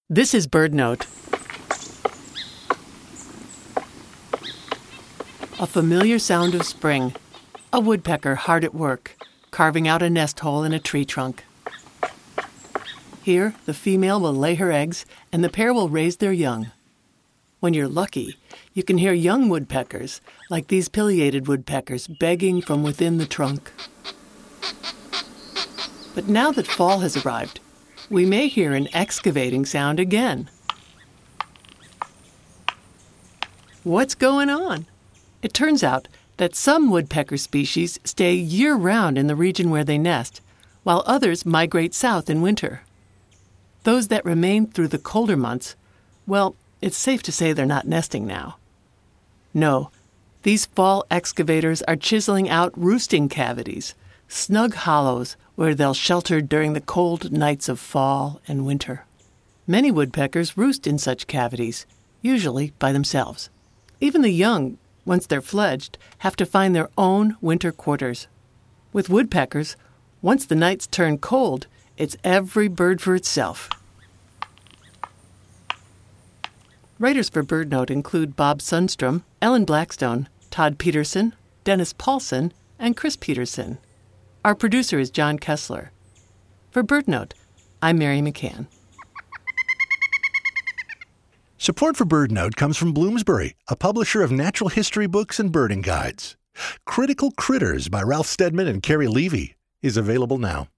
This is BirdNote. A familiar sound of spring. A woodpecker hard at work, carving out a nest hole in a tree trunk. Here, the female will lay her eggs, and the pair will raise their young. When you're lucky, you can hear young woodpeckers, like these pileated woodpeckers, begging from within the trunk. But now that fall has arrived, we may hear an excavating sound again. What's going on? It turns out that some woodpecker species stay year-round in the region where they nest, while others migrate south in winter. Those that remain through the colder months, well, it's safe to say they're not nesting now. No, these fall excavators are chiseling out roosting cavities, snug hollows where they'll shelter during the cold nights of fall and winter. Many woodpeckers roost in such cavities, usually by themselves. Even the young, once they're fledged, have to find their own winter quarters. With woodpeckers, once the nights turn cold, it's every bird for itself. Writers for BirdNote include Bob Sundstrom, Ellen Blackstone, Todd Peterson, Dennis Paulson, and Chris Peterson. Our producer is John Kessler. For BirdNote, I'm Mary McCann. Support for BirdNote comes from Bloomsbury, a publisher of natural history books and birding guides. Critical Critters by Ralph Steadman and Carrie Levy is available now.